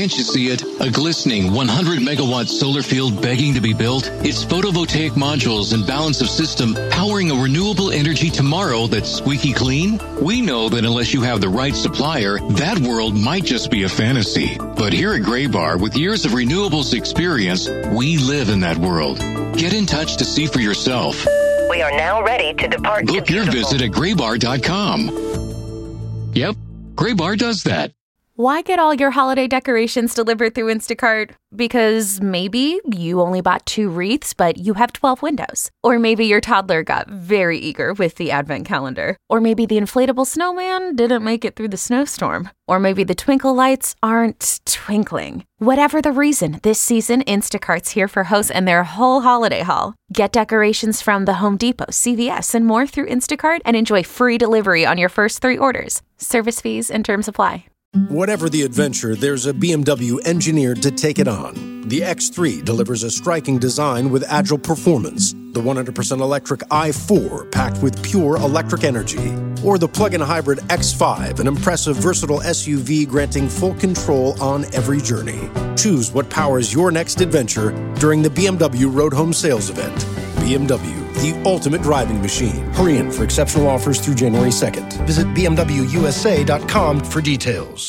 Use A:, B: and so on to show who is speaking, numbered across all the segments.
A: Can't you see it? A glistening 100-megawatt solar field begging to be built? It's photovoltaic modules and balance of system powering a renewable energy tomorrow that's squeaky clean? We know that unless you have the right supplier, that world might just be a fantasy. But here at Graybar, with years of renewables experience, we live in that world. Get in touch to see for yourself.
B: We are now ready to depart.
A: Book your visit at graybar.com. Yep, Graybar does that.
C: Why get all your holiday decorations delivered through Instacart? Because maybe you only bought 2 wreaths, but you have 12 windows. Or maybe your toddler got very eager with the advent calendar. Or maybe the inflatable snowman didn't make it through the snowstorm. Or maybe the twinkle lights aren't twinkling. Whatever the reason, this season, Instacart's here for hosts and their whole holiday haul. Get decorations from the Home Depot, CVS, and more through Instacart and enjoy free delivery on your first 3 orders. Service fees and terms apply.
D: Whatever the adventure, there's a BMW engineered to take it on. The X3 delivers a striking design with agile performance. The 100% electric i4 packed with pure electric energy. Or the plug-in hybrid X5, an impressive versatile SUV granting full control on every journey. Choose what powers your next adventure during the BMW Road Home Sales Event. BMW, the ultimate driving machine. Hurry in for exceptional offers through January 2nd. Visit bmwusa.com for details.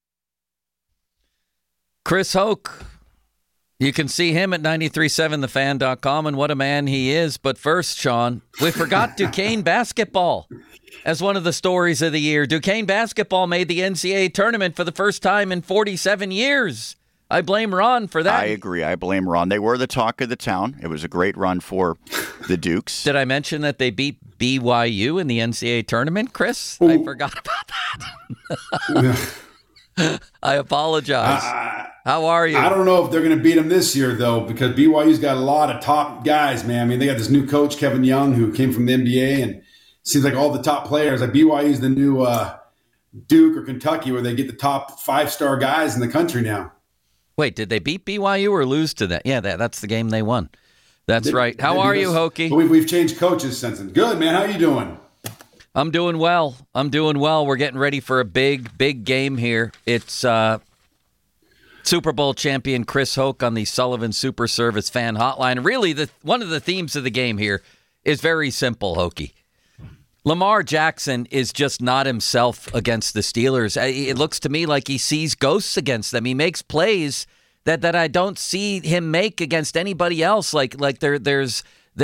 E: Chris Hoke. You can see him at 937thefan.com, and what a man he is. But first, Sean, we forgot Duquesne basketball as one of the stories of the year. Duquesne basketball made the NCAA tournament for the first time in 47 years. I blame Ron for that.
F: I agree. I blame Ron. They were the talk of the town. It was a great run for the Dukes.
E: Did I mention that they beat BYU in the NCAA tournament, Chris?
G: Ooh.
E: I forgot about that. I apologize. How are you?
G: I don't know if they're going to beat them this year, though, because BYU's got a lot of top guys, man. I mean, they got this new coach, Kevin Young, who came from the NBA, and it seems like all the top players, like BYU's the new Duke or Kentucky, where they get the top 5-star guys in the country now.
E: Wait, did they beat BYU or lose to that? Yeah, that's the game they won. That's right. How are you, Hokie?
G: We've changed coaches since then. Good, man. How you doing?
E: I'm doing well. We're getting ready for a big game here. It's Super Bowl champion Chris Hoke on the Sullivan Super Service fan hotline. Really, one of the themes of the game here is very simple, Hokie. Lamar Jackson is just not himself against the Steelers. It looks to me like he sees ghosts against them. He makes plays that I don't see him make against anybody else. Like there's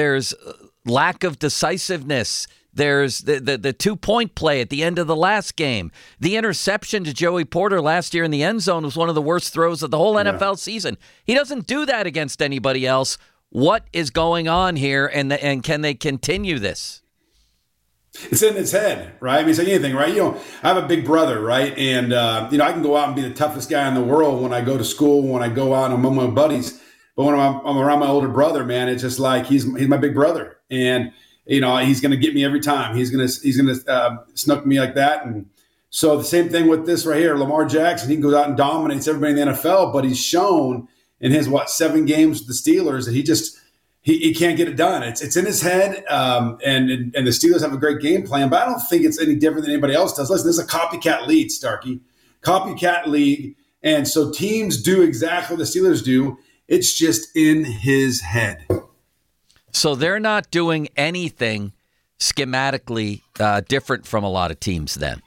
E: lack of decisiveness. There's the 2-point play at the end of the last game. The interception to Joey Porter last year in the end zone was one of the worst throws of the whole NFL season. He doesn't do that against anybody else. What is going on here, and can they continue this?
G: It's in his head, right? I mean, it's like anything, right? I have a big brother, right? And, I can go out and be the toughest guy in the world when I go to school, when I go out and I'm among my buddies. But when I'm around my older brother, man, it's just like he's my big brother. And, he's going to get me every time. He's going to snook me like that. And so the same thing with this right here, Lamar Jackson, he goes out and dominates everybody in the NFL, but he's shown in his, 7 games with the Steelers that he can't get it done. It's in his head, and the Steelers have a great game plan, but I don't think it's any different than anybody else does. Listen, this is a copycat league, Starkey. Copycat league, and so teams do exactly what the Steelers do. It's just in his head.
E: So they're not doing anything schematically different from a lot of teams then?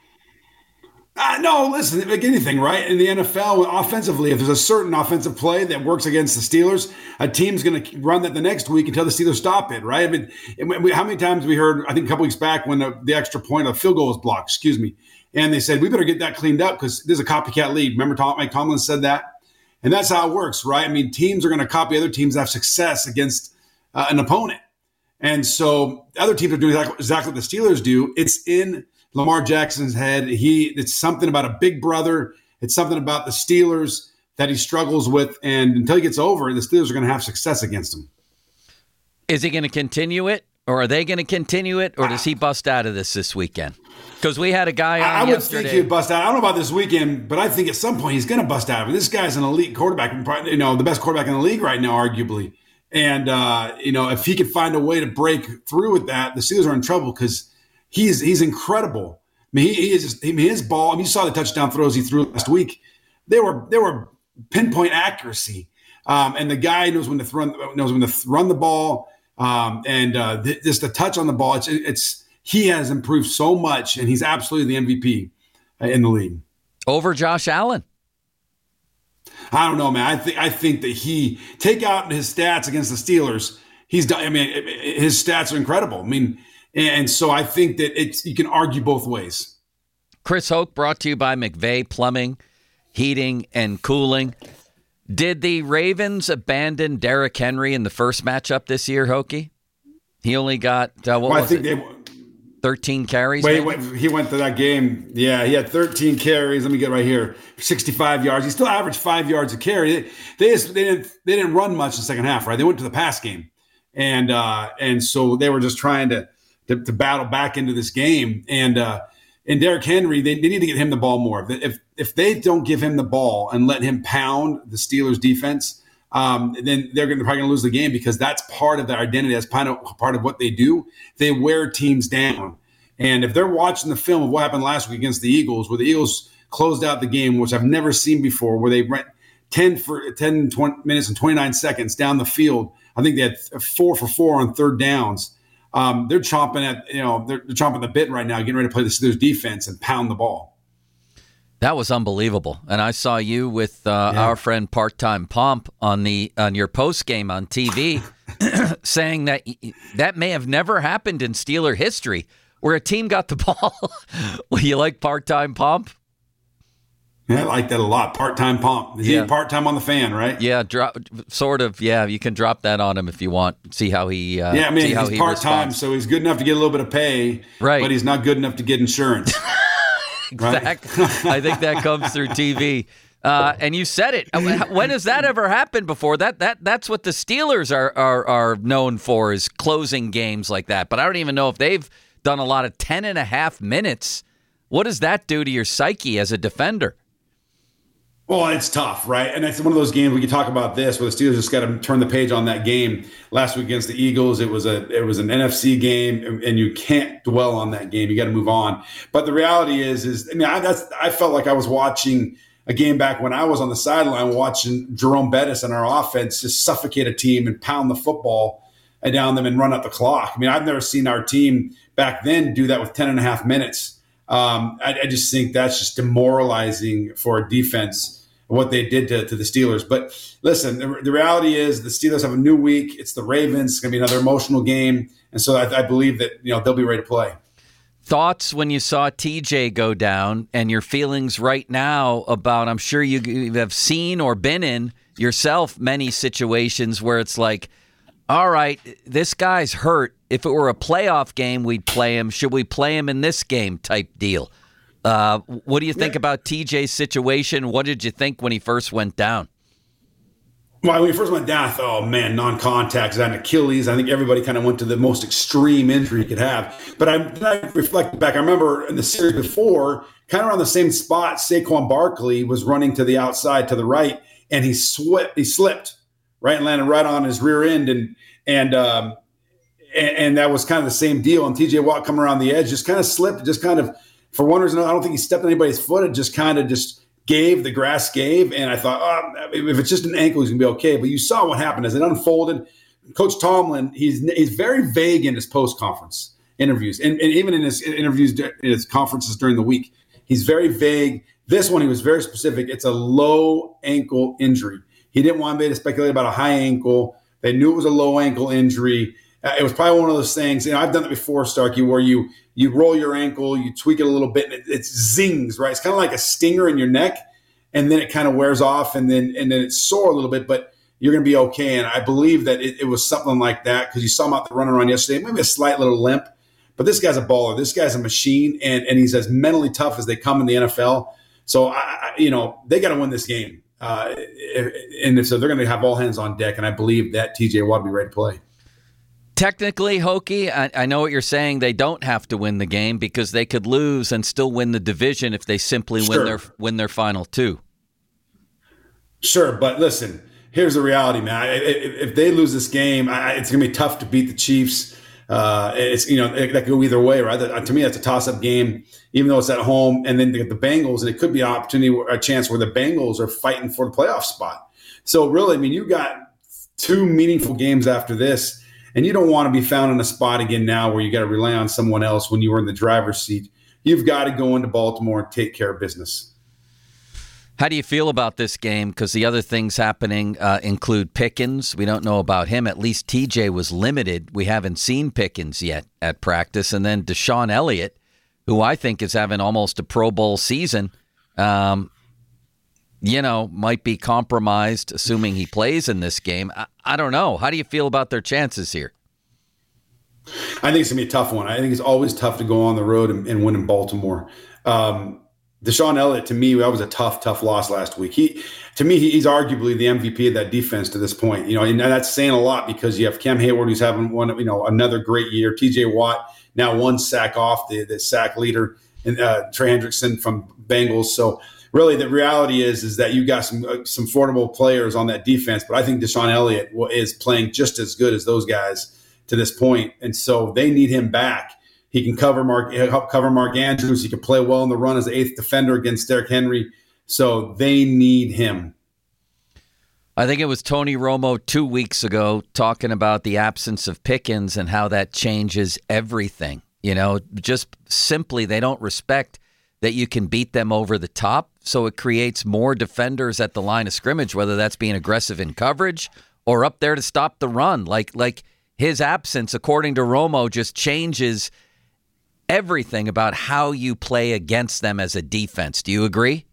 G: No, listen, like anything, right? In the NFL, offensively, if there's a certain offensive play that works against the Steelers, a team's going to run that the next week until the Steelers stop it, right? I mean, how many times we heard, I think a couple weeks back when the extra point, a field goal was blocked, and they said, we better get that cleaned up because there's a copycat league. Remember Mike Tomlin said that? And that's how it works, right? I mean, teams are going to copy other teams that have success against an opponent. And so other teams are doing exactly what the Steelers do. It's in Lamar Jackson's head. It's something about a big brother. It's something about the Steelers that he struggles with. And until he gets over it, the Steelers are going to have success against him.
E: Is he going to continue it? Or are they going to continue it? Or does he bust out of this weekend? Because we had a guy on
G: I would
E: yesterday.
G: think he'd bust out. I don't know about this weekend, but I think at some point he's going to bust out. I mean, this guy's an elite quarterback, the best quarterback in the league right now, arguably. And, if he could find a way to break through with that, the Steelers are in trouble because he's incredible. I mean, his ball. I mean, you saw the touchdown throws he threw last week. They were pinpoint accuracy. And the guy knows when to run the ball. Just the touch on the ball. He has improved so much, and he's absolutely the MVP in the league.
E: Over Josh Allen.
G: I don't know, man. I think that he take out his stats against the Steelers. He's done. I mean, his stats are incredible. I mean, and so I think that you can argue both ways.
E: Chris Hoke brought to you by McVeigh Plumbing, Heating, and Cooling. Did the Ravens abandon Derrick Henry in the first matchup this year, Hokie? He only got, 13 carries?
G: Wait, he went to that game. Yeah, he had 13 carries. Let me get right here. 65 yards. He still averaged 5 yards a carry. They didn't run much in the second half, right? They went to the pass game. And so they were just trying to battle back into this game. And Derrick Henry, they need to get him the ball more. If they don't give him the ball and let him pound the Steelers defense, then they're probably going to lose the game, because that's part of their identity. That's part of what they do. They wear teams down. And if they're watching the film of what happened last week against the Eagles, where the Eagles closed out the game, which I've never seen before, where they went 10 minutes and 29 seconds down the field. I think they had 4 for 4 on third downs. They're chomping they're chomping the bit right now, getting ready to play the Steelers defense and pound the ball.
E: That was unbelievable. And I saw you with our friend Part-Time Pomp on your post game on TV saying that may have never happened in Steeler history, where a team got the ball. Well, you like Part-Time Pomp?
G: Yeah, I like that a lot. Part-Time Pomp. He's part-time on the Fan, right?
E: Yeah, sort of. Yeah, you can drop that on him if you want. See how he.
G: He's part-time, so he's good enough to get a little bit of pay,
E: right?
G: But he's not good enough to get insurance.
E: Exactly. Right? I think that comes through TV. And you said it. When has that ever happened before? That's what the Steelers are known for, is closing games like that. But I don't even know if they've done a lot of 10.5 minutes. What does that do to your psyche as a defender?
G: Well, it's tough, right? And it's one of those games we can talk about this, where the Steelers just got to turn the page on that game last week against the Eagles. It was an NFC game, and you can't dwell on that game. You got to move on. But the reality is I felt like I was watching a game back when I was on the sideline watching Jerome Bettis and our offense just suffocate a team and pound the football down them and run up the clock. I mean, I've never seen our team back then do that with 10.5 minutes. I just think that's just demoralizing for a defense, what they did to the Steelers. But listen, the reality is the Steelers have a new week. It's the Ravens. It's going to be another emotional game. And so I believe that they'll be ready to play.
E: Thoughts when you saw TJ go down, and your feelings right now about, I'm sure you have seen or been in yourself many situations where it's like, all right, this guy's hurt. If it were a playoff game, we'd play him. Should we play him in this game type deal? What do you think about TJ's situation? What did you think when he first went down?
G: Well, when he first went down, I thought, oh, man, non-contact, he's had an Achilles. I think everybody kind of went to the most extreme injury he could have. But I reflected back. I remember in the series before, kind of around the same spot, Saquon Barkley was running to the outside to the right, and he slipped, right, and landed right on his rear end. And that was kind of the same deal. And TJ Watt coming around the edge just kind of slipped, just kind of, for one reason, I don't think he stepped on anybody's foot. It just kind of gave. And I thought, if it's just an ankle, he's going to be okay. But you saw what happened as it unfolded. Coach Tomlin, he's very vague in his post-conference interviews, and even in his interviews, in his conferences during the week. He's very vague. This one, he was very specific. It's a low ankle injury. He didn't want anybody to speculate about a high ankle. They knew it was a low ankle injury. It was probably one of those things, I've done it before, Starkey, where you roll your ankle, you tweak it a little bit, and it zings, right? It's kind of like a stinger in your neck, and then it kind of wears off, and then it's sore a little bit, but you're going to be okay. And I believe that it was something like that, because you saw him out there running around yesterday, maybe a slight little limp, but this guy's a baller. This guy's a machine, and he's as mentally tough as they come in the NFL. So, they got to win this game. And so they're going to have all hands on deck, and I believe that TJ Watt will be ready to play.
E: Technically, Hokie, I know what you're saying. They don't have to win the game because they could lose and still win the division if they simply win their final two.
G: Sure, but listen, here's the reality, man. If they lose this game, it's going to be tough to beat the Chiefs. It's, that could go either way, right? To me, that's a toss-up game, even though it's at home. And then the Bengals, and it could be an opportunity, a chance where the Bengals are fighting for the playoff spot. So really, I mean, you got 2 meaningful games after this, and you don't want to be found in a spot again now where you got to rely on someone else when you were in the driver's seat. You've got to go into Baltimore and take care of business.
E: How do you feel about this game? Because the other things happening include Pickens. We don't know about him. At least TJ was limited. We haven't seen Pickens yet at practice. And then Deshaun Elliott, who I think is having almost a Pro Bowl season, might be compromised, assuming he plays in this game. I don't know. How do you feel about their chances here?
G: I think it's going to be a tough one. I think it's always tough to go on the road and win in Baltimore. Deshaun Elliott, to me, that was a tough loss last week. He's arguably the MVP of that defense to this point. And that's saying a lot because you have Cam Hayward, who's having another great year. TJ Watt, now 1 sack off the sack leader, and Trey Hendrickson from Bengals. So really, the reality is that you got some formidable players on that defense. But I think Deshaun Elliott is playing just as good as those guys to this point, and so they need him back. He can help cover Mark Andrews. He can play well in the run as the 8th defender against Derrick Henry. So they need him.
E: I think it was Tony Romo 2 weeks ago talking about the absence of Pickens and how that changes everything. Just simply they don't respect that you can beat them over the top. So it creates more defenders at the line of scrimmage, whether that's being aggressive in coverage or up there to stop the run. Like his absence, according to Romo, just changes everything about how you play against them as a defense. Do you agree?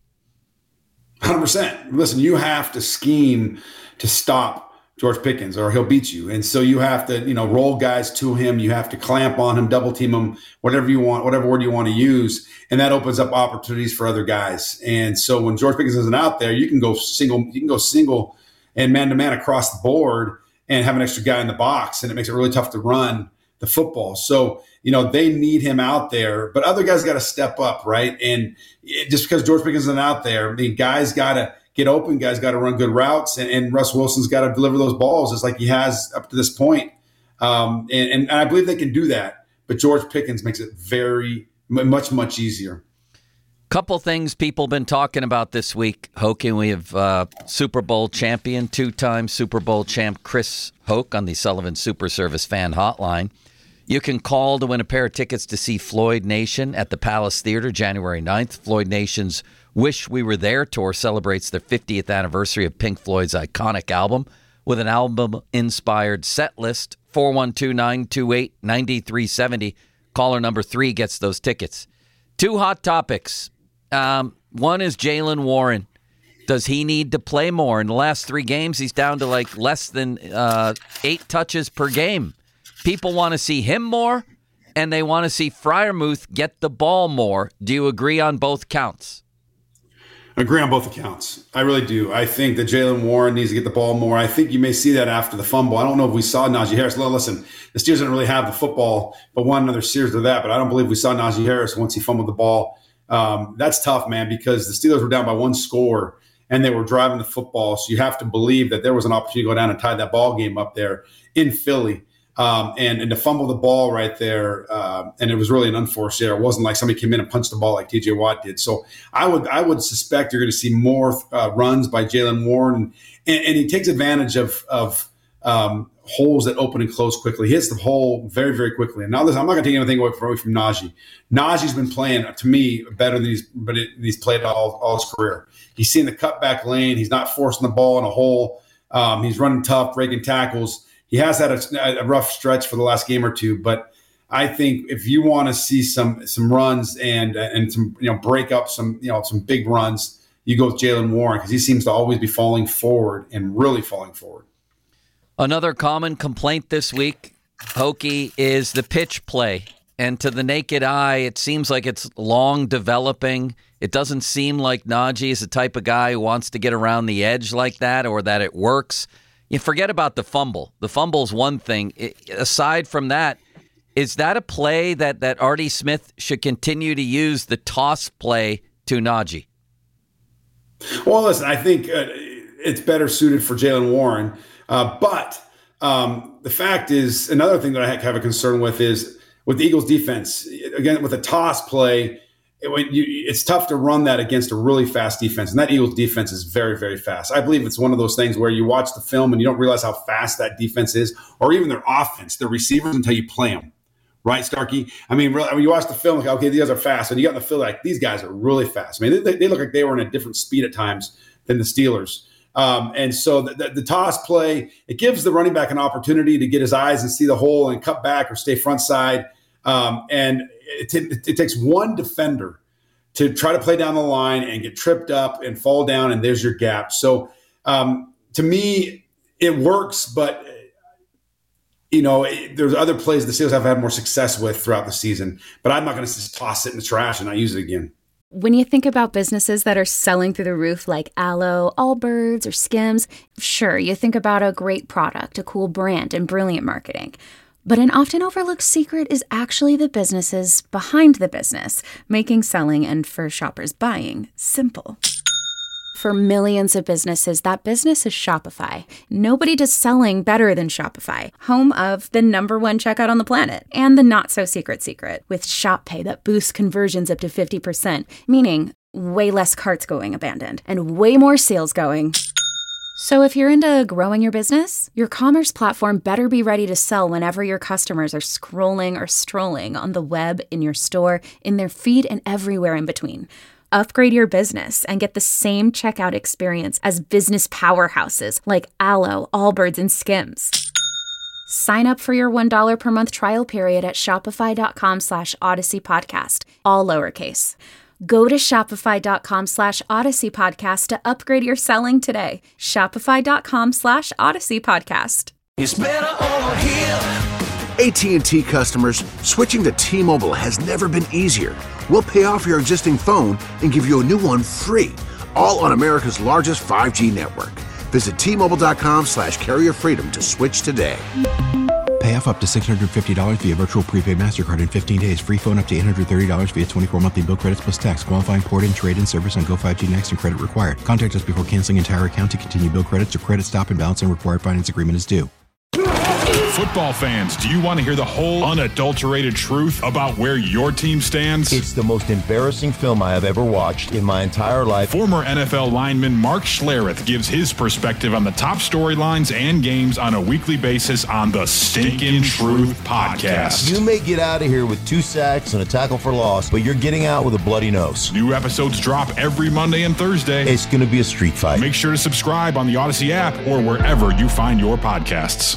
G: 100%. Listen, you have to scheme to stop George Pickens or he'll beat you. And so you have to, roll guys to him. You have to clamp on him, double team him, whatever you want, whatever word you want to use. And that opens up opportunities for other guys. And so when George Pickens isn't out there, you can go single and man-to-man across the board and have an extra guy in the box. And it makes it really tough to run the football. So, they need him out there, but other guys got to step up, right? And just because George Pickens isn't out there, guys got to get open, guys got to run good routes, and Russ Wilson's got to deliver those balls just like he has up to this point. And I believe they can do that, but George Pickens makes it very much easier.
E: Couple things people been talking about this week, Hoke, and we have Super Bowl champion, 2-time Super Bowl champ Chris Hoke on the Sullivan Super Service fan hotline. You can call to win a pair of tickets to see Floyd Nation at the Palace Theater January 9th. Floyd Nation's Wish We Were There tour celebrates the 50th anniversary of Pink Floyd's iconic album with an album-inspired set list. 412-928-9370. Caller number 3 gets those tickets. 2 hot topics. One is Jaylen Warren. Does he need to play more? In the last 3 games, he's down to less than 8 touches per game. People want to see him more, and they want to see Freiermuth get the ball more. Do you agree on both counts?
G: I agree on both accounts. I really do. I think that Jaylen Warren needs to get the ball more. I think you may see that after the fumble. I don't know if we saw Najee Harris. Listen, the Steelers didn't really have the football, but won another series of that. But I don't believe we saw Najee Harris once he fumbled the ball. That's tough, man, because the Steelers were down by 1 score, and they were driving the football. So you have to believe that there was an opportunity to go down and tie that ball game up there in Philly. And to fumble the ball right there, and it was really an unforced error. It wasn't like somebody came in and punched the ball like TJ Watt did. So I would suspect you're going to see more runs by Jaylen Warren, and he takes advantage of holes that open and close quickly. He hits the hole very, very quickly. And now listen, I'm not going to take anything away from Najee. Najee's been playing, to me, better than he's played all his career. He's seen the cutback lane. He's not forcing the ball in a hole. He's running tough, breaking tackles. He has had a rough stretch for the last game or 2, but I think if you want to see some runs and some break up some big runs, you go with Jaylen Warren because he seems to always be falling forward and really falling forward.
E: Another common complaint this week, Hokie, is the pitch play. And to the naked eye, it seems like it's long developing. It doesn't seem like Najee is the type of guy who wants to get around the edge like that or that it works. You forget about the fumble. The fumble's one thing. Aside from that, is that a play that Artie Smith should continue to use, the toss play to Najee? Well,
G: listen, I think it's better suited for Jaylen Warren. But the fact is, another thing that I have a concern with is with the Eagles defense, again, with a toss play, it's tough to run that against a really fast defense. And that Eagles defense is very, very fast. I believe it's one of those things where you watch the film and you don't realize how fast that defense is, or even their offense, their receivers, until you play them. Right, Starkey? I mean, really, when you watch the film, like, okay, these guys are fast. And you got in the field, like, these guys are really fast. I mean, they look like they were in a different speed at times than the Steelers. And so the toss play, it gives the running back an opportunity to get his eyes and see the hole and cut back or stay front side. And it takes one defender to try to play down the line and get tripped up and fall down, and there's your gap. So to me, it works, but there's other plays the Steelers have had more success with throughout the season. But I'm not going to just toss it in the trash and not use it again.
C: When you think about businesses that are selling through the roof like Aloe, Allbirds, or Skims, sure, you think about a great product, a cool brand, and brilliant marketing. But an often overlooked secret is actually the businesses behind the business, making selling and, for shoppers, buying simple. For millions of businesses, that business is Shopify. Nobody does selling better than Shopify, home of the #1 checkout on the planet, and the not-so-secret secret, with Shop Pay that boosts conversions up to 50%, meaning way less carts going abandoned, and way more sales going. So if you're into growing your business, your commerce platform better be ready to sell whenever your customers are scrolling or strolling on the web, in your store, in their feed, and everywhere in between. Upgrade your business and get the same checkout experience as business powerhouses like Aloe, Allbirds, and Skims. Sign up for your $1 per month trial period at shopify.com/Odyssey Podcast, all lowercase. Go to shopify.com/Odyssey Podcast to upgrade your selling today. Shopify.com/Odyssey Podcast.
H: It's better over here.
I: AT&T customers, switching to T-Mobile has never been easier. We'll pay off your existing phone and give you a new one free, all on America's largest 5G network. Visit T-Mobile.com/carrier freedom to switch today.
J: Pay off up to $650 via virtual prepaid MasterCard in 15 days. Free phone up to $830 via 24 monthly bill credits plus tax. Qualifying port-in, trade-in service on Go 5G Next and credit required. Contact us before canceling entire account to continue bill credits or credit stop and balance and required finance agreement is due.
K: Football fans, do you want to hear the whole unadulterated truth about where your team stands?
L: It's the most embarrassing film I have ever watched in my entire life.
K: Former NFL lineman Mark Schlereth gives his perspective on the top storylines and games on a weekly basis on the Stinkin' Truth Podcast.
L: You may get out of here with 2 sacks and a tackle for loss, but you're getting out with a bloody nose.
K: New episodes drop every Monday and Thursday.
L: It's going to be a street fight.
K: Make sure to subscribe on the Odyssey app or wherever you find your podcasts.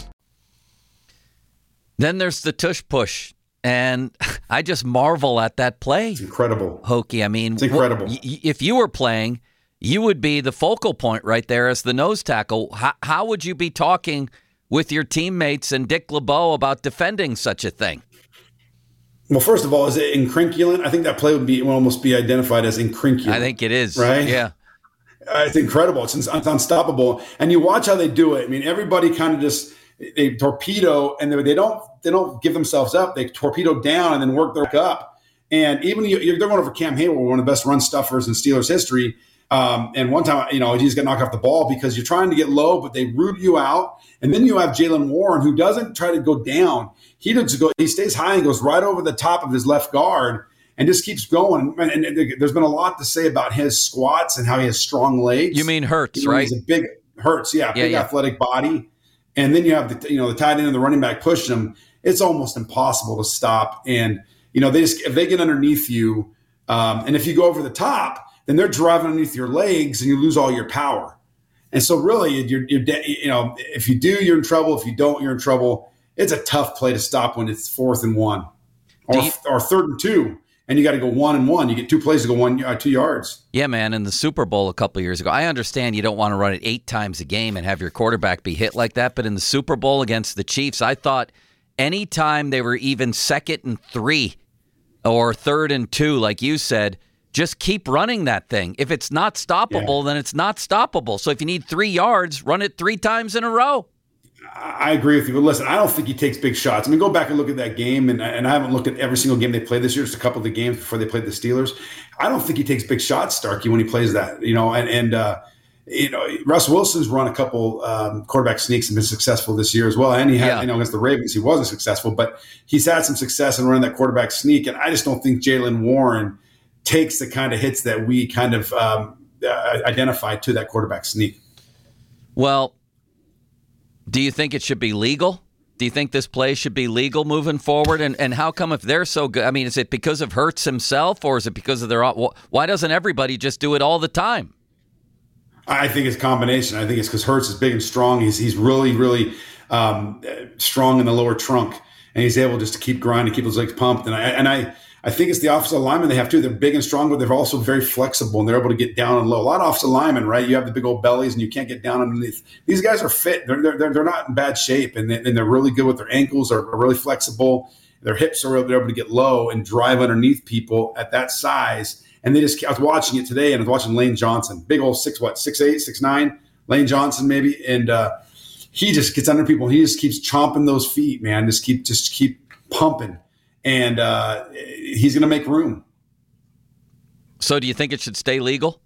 E: Then there's the tush push, and I just marvel at that play.
G: It's incredible.
E: Hokie, I mean,
G: it's incredible.
E: If you were playing, you would be the focal point right there as the nose tackle. How would you be talking with your teammates and Dick LeBeau about defending such a thing?
G: Well, first of all, is it incrinculant? I think that play would almost be identified as incrinculant.
E: I think it is.
G: Right?
E: Yeah.
G: It's incredible. It's unstoppable. And you watch how they do it. I mean, everybody kind of just – they torpedo and they don't give themselves up. They torpedo down and then work their way up. And even they're going over Cam Hayward, one of the best run stuffers in Steelers history. And one time, he just got knocked off the ball because you're trying to get low, but they root you out. And then you have Jaylen Warren, who doesn't try to go down. He stays high and goes right over the top of his left guard and just keeps going. And there's been a lot to say about his squats and how he has strong legs.
E: You mean Hurts, right?
G: He's a big Hurts, big athletic body. And then you have the tight end and the running back pushing him. It's almost impossible to stop. And if they get underneath you, and if you go over the top, then they're driving underneath your legs, and you lose all your power. And so, really, if you do, you're in trouble. If you don't, you're in trouble. It's a tough play to stop when it's 4th and 1, or 3rd and 2. And you got to go 1 and 1. You get 2 plays to go 2 yards.
E: Yeah, man. In the Super Bowl a couple of years ago, I understand you don't want to run it 8 times a game and have your quarterback be hit like that. But in the Super Bowl against the Chiefs, I thought any time they were even 2nd and 3 or 3rd and 2, like you said, just keep running that thing. If it's not stoppable, then it's not stoppable. So if you need 3 yards, run it 3 times in a row.
G: I agree with you. But listen, I don't think he takes big shots. I mean, go back and look at that game, and I haven't looked at every single game they played this year, just a couple of the games before they played the Steelers. I don't think he takes big shots, Starkey, when he plays that, Russ Wilson's run a couple quarterback sneaks and been successful this year as well. And he had, against the Ravens, he wasn't successful, but he's had some success in running that quarterback sneak. And I just don't think Jaylen Warren takes the kind of hits that we kind of identified to that quarterback sneak.
E: Well, do you think it should be legal? Do you think this play should be legal moving forward? And how come if they're so good? I mean, is it because of Hurts himself, or is it because of why doesn't everybody just do it all the time?
G: I think it's a combination. I think it's because Hurts is big and strong. He's really, really strong in the lower trunk, and he's able just to keep grinding, keep his legs pumped. And I think it's the offensive linemen they have too. They're big and strong, but they're also very flexible, and they're able to get down and low. A lot of offensive linemen, right? You have the big old bellies, and you can't get down underneath. These guys are fit. They're not in bad shape, and they're really good with their ankles. Are really flexible. Their hips are able to get low and drive underneath people at that size. And I was watching it today, and I was watching Lane Johnson, big old 6'8", 6'9", Lane Johnson maybe, and he just gets under people. And he just keeps chomping those feet, man. Just keep pumping. And he's going to make room.
E: So do you think it should stay legal?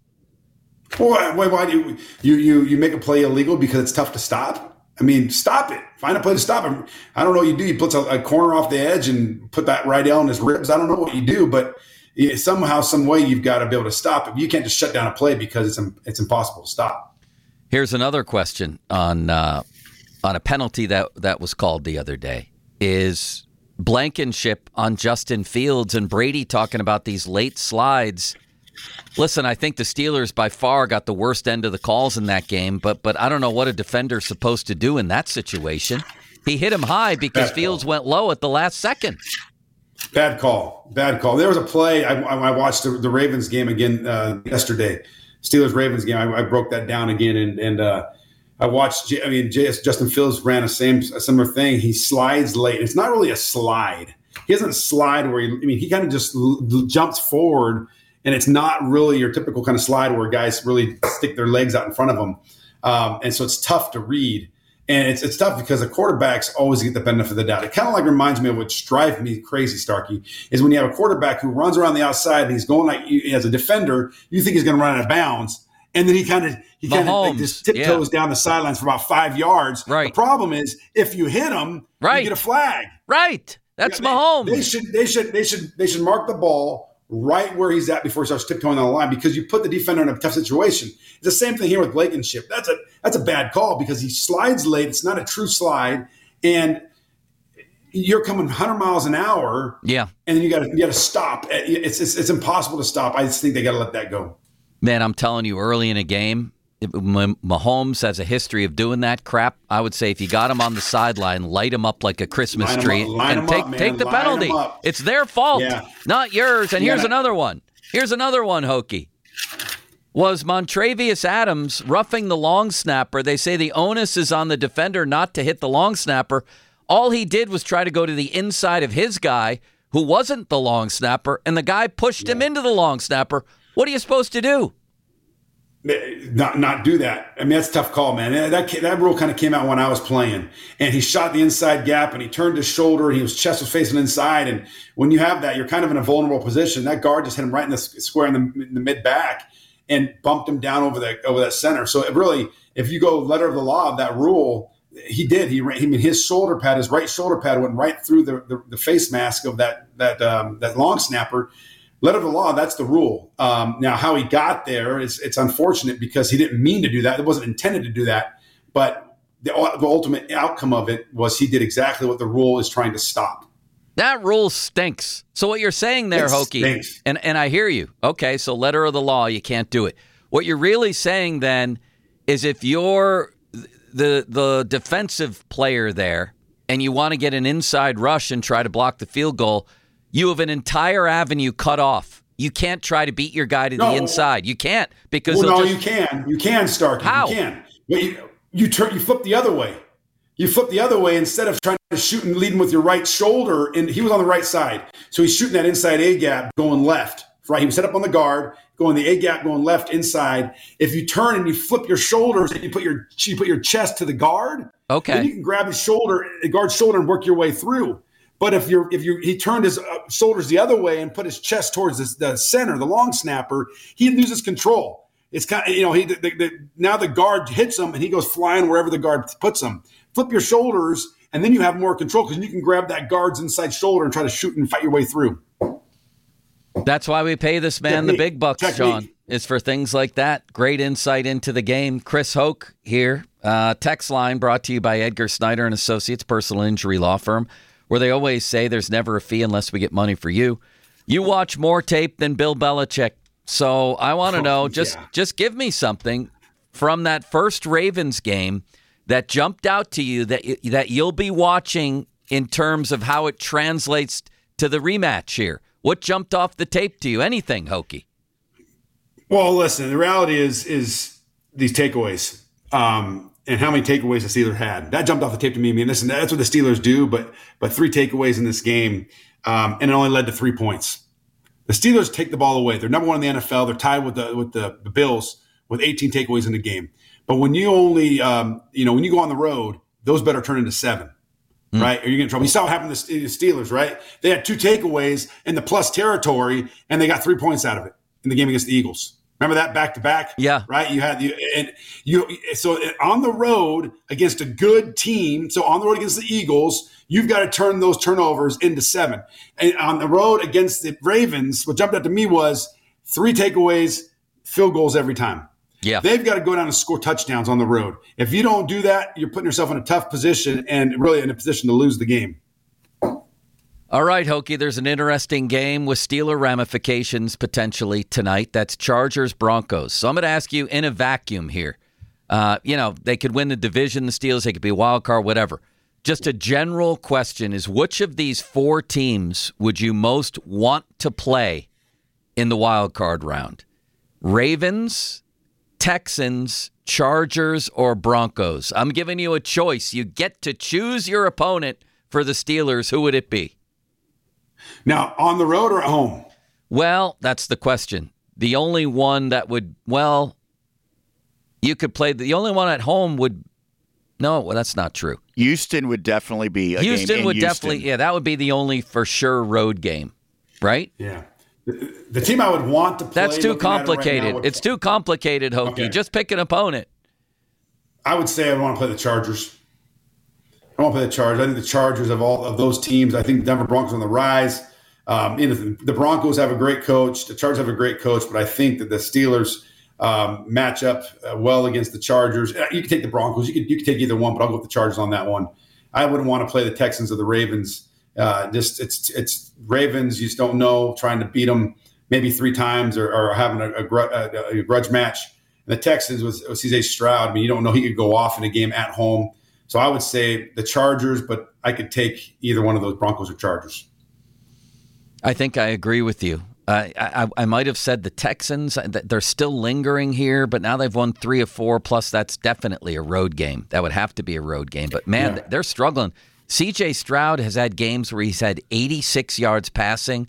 G: Why do you make a play illegal because it's tough to stop? I mean, stop it. Find a play to stop him. I don't know what you do. You put a corner off the edge and put that right on his ribs. I don't know what you do, but somehow, some way, you've got to be able to stop it. You can't just shut down a play because it's impossible to stop.
E: Here's another question on a penalty that was called the other day. Is Blankenship on Justin Fields and Brady talking about these late slides. Listen, I think the Steelers by far got the worst end of the calls in that game, but I don't know what a defender's supposed to do in that situation. He hit him high because Fields went low at the last second.
G: Bad call. There was a play. I watched the Ravens game again yesterday, Steelers-Ravens game. I broke that down again, and I watched. Justin Fields ran a similar thing. He slides late. It's not really a slide. He doesn't slide where he kind of just jumps forward, and it's not really your typical kind of slide where guys really stick their legs out in front of them. And so it's tough to read. And it's tough because the quarterbacks always get the benefit of the doubt. It kind of like reminds me of what drives me crazy, Starkey, is when you have a quarterback who runs around the outside and he's going like as a defender, you think he's going to run out of bounds. And then he kind of like just tiptoes down the sidelines for about 5 yards.
E: Right.
G: The problem is if you hit him, you get a flag.
E: Right. That's Mahomes.
G: They should mark the ball right where he's at before he starts tiptoeing on the line, because you put the defender in a tough situation. It's the same thing here with Blankenship. That's a bad call because he slides late. It's not a true slide, and you're coming 100 miles an hour.
E: Yeah,
G: and then you got to stop. It's impossible to stop. I just think they got to let that go.
E: Man, I'm telling you, early in a game, Mahomes has a history of doing that crap. I would say if you got him on the sideline, light him up like a Christmas tree and take the penalty. It's their fault, not yours. And here's another one. Hokie. Was Montravius Adams roughing the long snapper? They say the onus is on the defender not to hit the long snapper. All he did was try to go to the inside of his guy, who wasn't the long snapper, and the guy pushed him into the long snapper. What are you supposed to do?
G: Not do that. I mean, that's a tough call, man. That rule kind of came out when I was playing, and he shot the inside gap, and he turned his shoulder, and his chest was facing inside. And when you have that, you're kind of in a vulnerable position. That guard just hit him right in the square in the mid back and bumped him down over that center. So it really, if you go letter of the law of that rule, he did. His shoulder pad, his right shoulder pad, went right through the face mask of that long snapper. Letter of the law, that's the rule. Now, how he got there it's unfortunate because he didn't mean to do that. It wasn't intended to do that. But the ultimate outcome of it was he did exactly what the rule is trying to stop.
E: That rule stinks. So what you're saying there, Hokie, and I hear you. Okay, so letter of the law, you can't do it. What you're really saying then is if you're the defensive player there and you want to get an inside rush and try to block the field goal, you have an entire avenue cut off. You can't try to beat your guy to the inside. You can't because
G: you can. You can, Starkey.
E: How?
G: You can. You flip the other way. You flip the other way instead of trying to shoot and lead him with your right shoulder. And he was on the right side, so he's shooting that inside A gap going left. Right, he was set up on the guard, going the A gap, going left inside. If you turn and you flip your shoulders and you put your chest to the guard, then you can grab the guard's shoulder, and work your way through. But if he turned his shoulders the other way and put his chest towards the center, the long snapper, he loses control. it's kind of, now the guard hits him and he goes flying wherever the guard puts him. Flip your shoulders, and then you have more control because you can grab that guard's inside shoulder and try to shoot and fight your way through.
E: That's why we pay this man the big bucks, Sean, is for things like that. Great insight into the game. Chris Hoke here. Text line brought to you by Edgar Snyder and Associates, personal injury law firm, where they always say there's never a fee unless we get money for you. You watch more tape than Bill Belichick. So I want to know, just give me something from that first Ravens game that jumped out to you that you'll be watching in terms of how it translates to the rematch here. What jumped off the tape to you? Anything, Hokie?
G: Well, listen, the reality is these takeaways and how many takeaways the Steelers had. That jumped off the tape to me. I mean, listen, that's what the Steelers do, but 3 takeaways in this game, and it only led to 3 points. The Steelers take the ball away. They're number 1 in the NFL. They're tied with the Bills with 18 takeaways in the game. But when you only, when you go on the road, those better turn into 7. Right? Or you're getting in trouble. You saw what happened to the Steelers, right? They had 2 takeaways in the plus territory, and they got 3 points out of it in the game against the Eagles. Remember that back-to-back?
E: Yeah.
G: Right? So on the road against a good team, so on the road against the Eagles, you've got to turn those turnovers into 7. And on the road against the Ravens, what jumped out to me was 3 takeaways, field goals every time.
E: Yeah.
G: They've got to go down and score touchdowns on the road. If you don't do that, you're putting yourself in a tough position and really in a position to lose the game.
E: All right, Hokie, there's an interesting game with Steeler ramifications potentially tonight. That's Chargers-Broncos. So I'm going to ask you in a vacuum here. They could win the division, the Steelers. They could be a wild card, whatever. Just a general question is, which of these 4 teams would you most want to play in the wild card round? Ravens, Texans, Chargers, or Broncos? I'm giving you a choice. You get to choose your opponent for the Steelers. Who would it be?
G: Now, on the road or at home?
E: Well, that's the question. The only one that would, you could play, the only one at home would, that's not true.
F: Houston would definitely be a
E: Houston
F: game in
E: would
F: Houston.
E: definitely, that would be the only for sure road game, right?
G: Yeah. The team I would want to play.
E: That's too complicated. It's too complicated, Hokie.
G: Okay.
E: Just pick an opponent.
G: I would say I want to play the Chargers. I want to play the Chargers. I think the Chargers of all of those teams, I think Denver Broncos on the rise. The Broncos have a great coach. The Chargers have a great coach, but I think that the Steelers match up well against the Chargers. You can take the Broncos. You can take either one, but I'll go with the Chargers on that one. I wouldn't want to play the Texans or the Ravens. It's Ravens. You just don't know. Trying to beat them maybe 3 times or having a grudge match. And the Texans with CJ Stroud. I mean, you don't know, he could go off in a game at home. So I would say the Chargers, but I could take either one of those, Broncos or Chargers.
E: I think I agree with you. I might have said the Texans. They're still lingering here, but now they've won 3 of 4. Plus, that's definitely a road game. That would have to be a road game. But man, They're struggling. C.J. Stroud has had games where he's had 86 yards passing,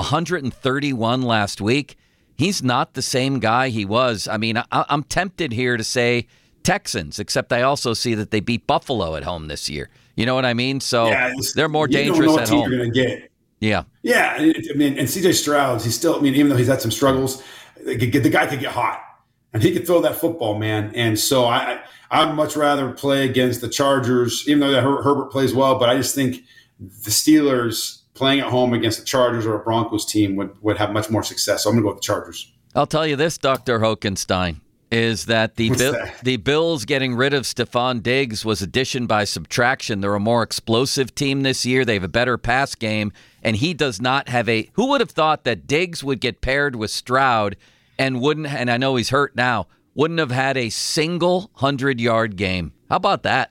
E: 131 last week. He's not the same guy he was. I mean, I'm tempted here to say Texans, except I also see that they beat Buffalo at home this year. You know what I mean? So they're more dangerous at home.
G: You're going to get.
E: Yeah.
G: Yeah. I mean, and CJ Stroud, he's still, even though he's had some struggles, the guy could get hot and he could throw that football, man. And so I'd much rather play against the Chargers, even though Herbert plays well. But I just think the Steelers playing at home against the Chargers or a Broncos team would have much more success. So I'm going to go with the Chargers.
E: I'll tell you this, Dr. Hokenstein, is that the Bills getting rid of Stephon Diggs was addition by subtraction. They're a more explosive team this year. They have a better pass game, and he does not have a – who would have thought that Diggs would get paired with Stroud and wouldn't – and I know he's hurt now – wouldn't have had a single 100-yard game. How about that?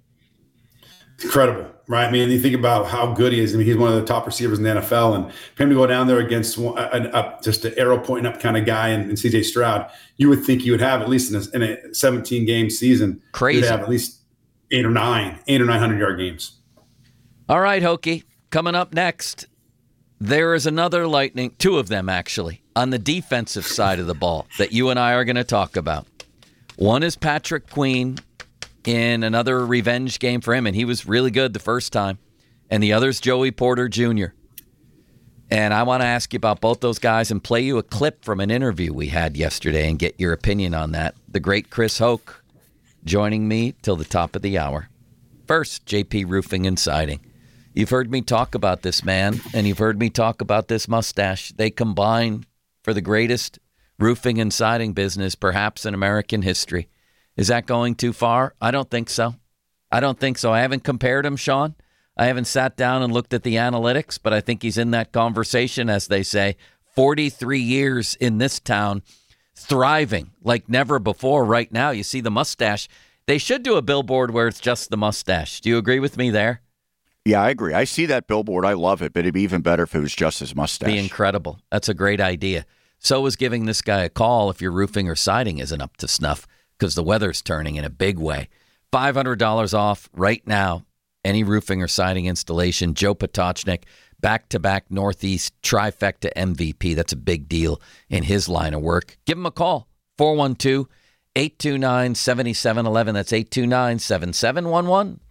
G: Incredible, right? I mean, you think about how good he is. I mean, he's one of the top receivers in the NFL, and for him to go down there against just an arrow pointing up kind of guy and C.J. Stroud, you would think you would have, at least in a 17-game season,
E: crazy,
G: have at least 8 or 900-yard games.
E: All right, Hokie, coming up next, there is another lightning, 2 of them actually, on the defensive side of the ball that you and I are going to talk about. One is Patrick Queen in another revenge game for him, and he was really good the first time. And the other is Joey Porter Jr. And I want to ask you about both those guys and play you a clip from an interview we had yesterday and get your opinion on that. The great Chris Hoke joining me till the top of the hour. First, JP Roofing and Siding. You've heard me talk about this man, and you've heard me talk about this mustache. They combine for the greatest roofing and siding business, perhaps in American history. Is that going too far? I don't think so. I haven't compared him, Sean. I haven't sat down and looked at the analytics, but I think he's in that conversation, as they say. 43 years in this town, thriving like never before right now. You see the mustache. They should do a billboard where it's just the mustache. Do you agree with me there?
F: Yeah, I agree. I see that billboard. I love it, but it'd be even better if it was just his mustache.
E: Be incredible. That's a great idea. So is giving this guy a call if your roofing or siding isn't up to snuff, because the weather's turning in a big way. $500 off right now. Any roofing or siding installation. Joe Potocznik, back-to-back Northeast trifecta MVP. That's a big deal in his line of work. Give him a call. 412-829-7711. That's 829-7711.